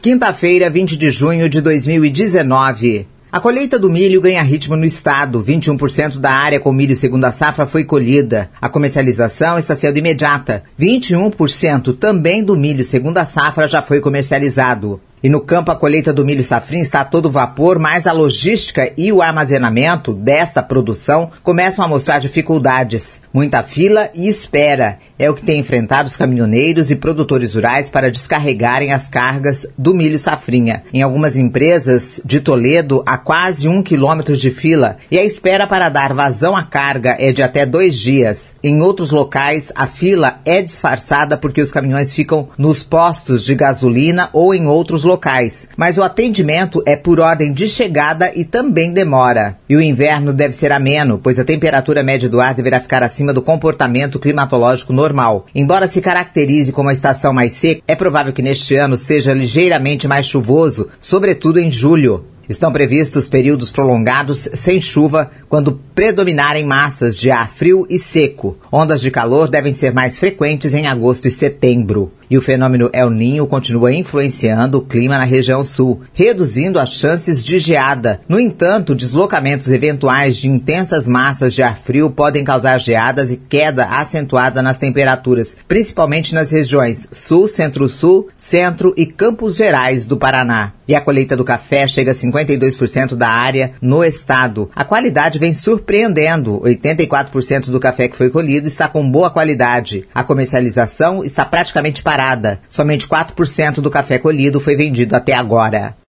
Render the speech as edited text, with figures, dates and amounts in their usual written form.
Quinta-feira, 20 de junho de 2019. A colheita do milho ganha ritmo no estado. 21% da área com milho segunda safra foi colhida. A comercialização está sendo imediata. 21% também do milho segunda safra já foi comercializado. E no campo, a colheita do milho safrinha está a todo vapor, mas a logística e o armazenamento dessa produção começam a mostrar dificuldades. Muita fila e espera é o que tem enfrentado os caminhoneiros e produtores rurais para descarregarem as cargas do milho safrinha. Em algumas empresas de Toledo, há quase 1 quilômetro de fila e a espera para dar vazão à carga é de até 2 dias. Em outros locais, a fila é disfarçada porque os caminhões ficam nos postos de gasolina ou em outros locais, mas o atendimento é por ordem de chegada e também demora. E o inverno deve ser ameno, pois a temperatura média do ar deverá ficar acima do comportamento climatológico normal. Embora se caracterize como a estação mais seca, é provável que neste ano seja ligeiramente mais chuvoso, sobretudo em julho. Estão previstos períodos prolongados sem chuva quando predominarem massas de ar frio e seco. Ondas de calor devem ser mais frequentes em agosto e setembro. E o fenômeno El Niño continua influenciando o clima na região sul, reduzindo as chances de geada. No entanto, deslocamentos eventuais de intensas massas de ar frio podem causar geadas e queda acentuada nas temperaturas, principalmente nas regiões sul, centro-sul, centro e Campos Gerais do Paraná. E a colheita do café chega a 52% da área no estado. A qualidade vem surpreendendo. 84% do café que foi colhido está com boa qualidade. A comercialização está praticamente parada. Somente 4% do café colhido foi vendido até agora.